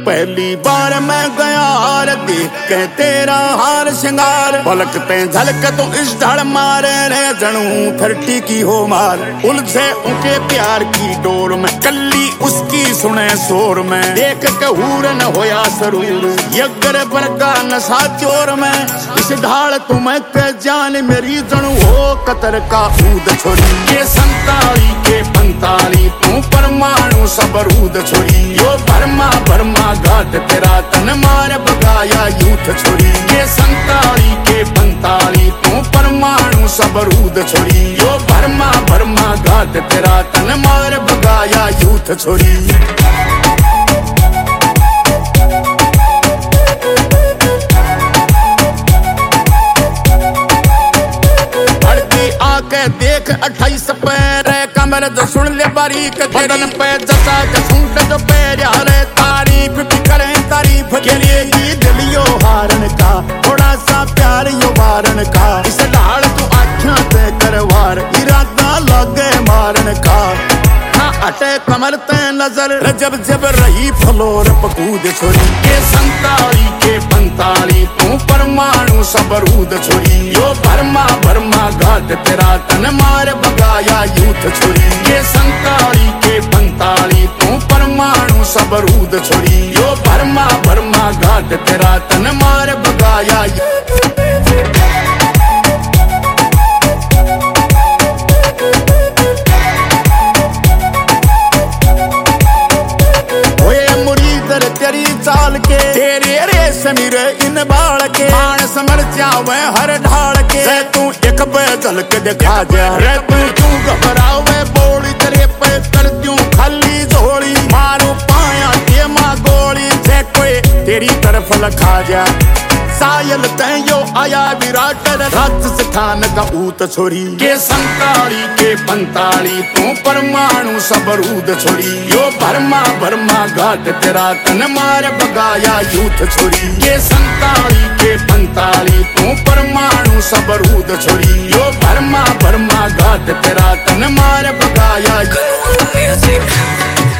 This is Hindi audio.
पहली बार मैं गया हार देख के तेरा हार श्रृंगार, पलकते झलक तो इस धड़ मारे रे जनू 30 की हो मार। उलझे उनके प्यार की डोर में कल्ली उसकी सुने शोर में, देख के हूर न होया सरूर यगर पर का नशा चोर में। इस ढाल तुम्हें के जान मेरी जनू हो कतर का ऊद छोरी, ये 47 के 45 तू परमाणु सबरूद छोरी। यो भरमा भरमा घाट तेरा तन मार बगाया यूथ छोरी, ये 47 के 45 तू परमाणु सबरूद छोरी। यो भरमा भरमा घाट तेरा तन मार बगाया यूथ छोरी। आके देख 28 पैर कमर जो सुन ले बारीक बदन पे जसा के सूट जो पैर रे तारीफ भी करें तारीफ के लिए ये दिलियो हारन का थोड़ा सा प्यार यो वारन का। इस ढाल तू आँखों ते करवार इरादा लगे मारन का, ना अटे कमर ते नजर जब जब रही फ्लोर पकूद छोरी, ये 47 के 45 तू परमाणु सबरूद छोरी। यो भरमा भरमा घाट तेरा तन मार बगाया यूथ छोरी, ये 47 के 45 तू परमाणु सबरूद छोरी। यो भरमा भरमा घाट तेरा तन मार बगाया। तेरी चाल के तेरे रेशमी रे इन बाल के मान समर जावे हर ढाल के, तू एक पे चल के दिखा जा रे तू क्यों घबरावे बोली तेरे पे कर दूं खाली झोली। मारू पाया के माँ गोली से कोई तेरी तरफ लखा जा, सायल तैयो आया विराट राजस्थान का ऊत छोरी, के 47 के 45 तू परमाणु सबरूद छोरी। यो भरमा भरमा घाट तेरा तन मार बगाया यूथ छोरी, के 47 के 45 तू परमाणु सबरूद छोरी। यो भरमा भरमा घाट तेरा तन मार बगाया।